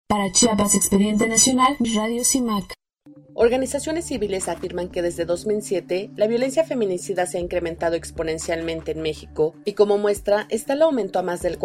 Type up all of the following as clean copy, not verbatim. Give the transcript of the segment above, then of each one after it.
Para Chiapas Expediente Nacional, Radio CIMAC. Organizaciones civiles afirman que desde 2007 la violencia feminicida se ha incrementado exponencialmente en México y como muestra está el aumento a más del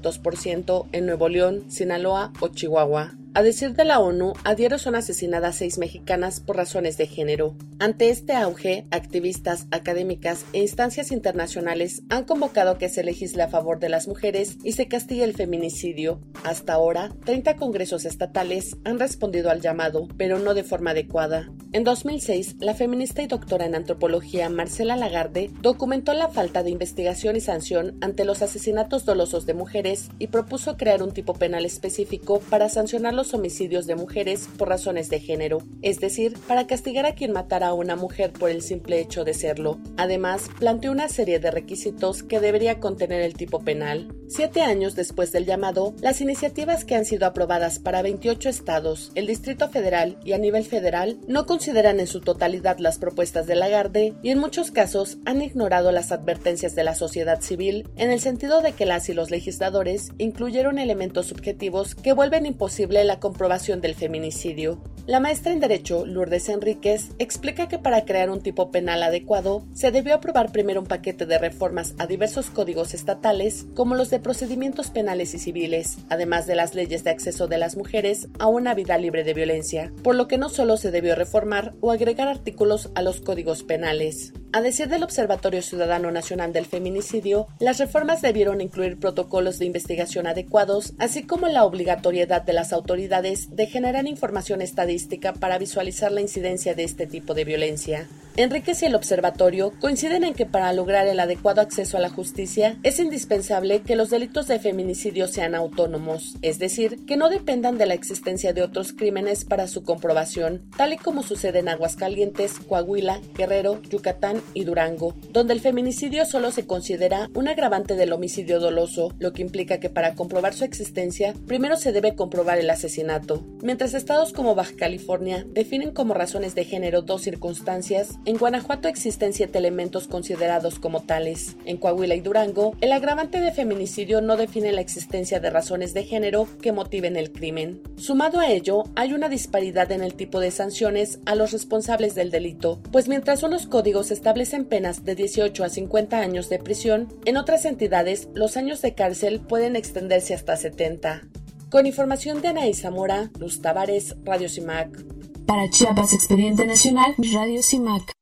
400% en Nuevo León, Sinaloa o Chihuahua. A decir de la ONU, a diario son asesinadas 6 mexicanas por razones de género. Ante este auge, activistas, académicas e instancias internacionales han convocado a que se legisle a favor de las mujeres y se castigue el feminicidio. Hasta ahora, 30 congresos estatales han respondido al llamado, pero no de forma adecuada. En 2006, la feminista y doctora en antropología Marcela Lagarde documentó la falta de investigación y sanción ante los asesinatos dolosos de mujeres y propuso crear un tipo penal específico para sancionar los homicidios de mujeres por razones de género, es decir, para castigar a quien matara a una mujer por el simple hecho de serlo. Además, planteó una serie de requisitos que debería contener el tipo penal. 7 años después del llamado, las iniciativas que han sido aprobadas para 28 estados, el Distrito Federal y a nivel federal no consideran en su totalidad las propuestas de Lagarde y en muchos casos han ignorado las advertencias de la sociedad civil en el sentido de que las y los legisladores incluyeron elementos subjetivos que vuelven imposible la comprobación del feminicidio. La maestra en Derecho, Lourdes Enríquez, explica que para crear un tipo penal adecuado se debió aprobar primero un paquete de reformas a diversos códigos estatales, como los de procedimientos penales y civiles, además de las leyes de acceso de las mujeres a una vida libre de violencia, por lo que no solo se debió reformar o agregar artículos a los códigos penales. A decir del Observatorio Ciudadano Nacional del Feminicidio, las reformas debieron incluir protocolos de investigación adecuados, así como la obligatoriedad de las autoridades de generar información estadística para visualizar la incidencia de este tipo de violencia. Enríquez y el observatorio coinciden en que para lograr el adecuado acceso a la justicia es indispensable que los delitos de feminicidio sean autónomos, es decir, que no dependan de la existencia de otros crímenes para su comprobación, tal y como sucede en Aguascalientes, Coahuila, Guerrero, Yucatán y Durango, donde el feminicidio solo se considera un agravante del homicidio doloso, lo que implica que para comprobar su existencia, primero se debe comprobar el asesinato. Mientras estados como Baja California definen como razones de género 2 circunstancias, en Guanajuato existen 7 elementos considerados como tales. En Coahuila y Durango, el agravante de feminicidio no define la existencia de razones de género que motiven el crimen. Sumado a ello, hay una disparidad en el tipo de sanciones a los responsables del delito, pues mientras unos códigos establecen penas de 18 a 50 años de prisión, en otras entidades los años de cárcel pueden extenderse hasta 70. Con información de Anaí Zamora, Luz Tavares, Radio CIMAC. Para Chiapas Expediente Nacional, Radio CIMAC.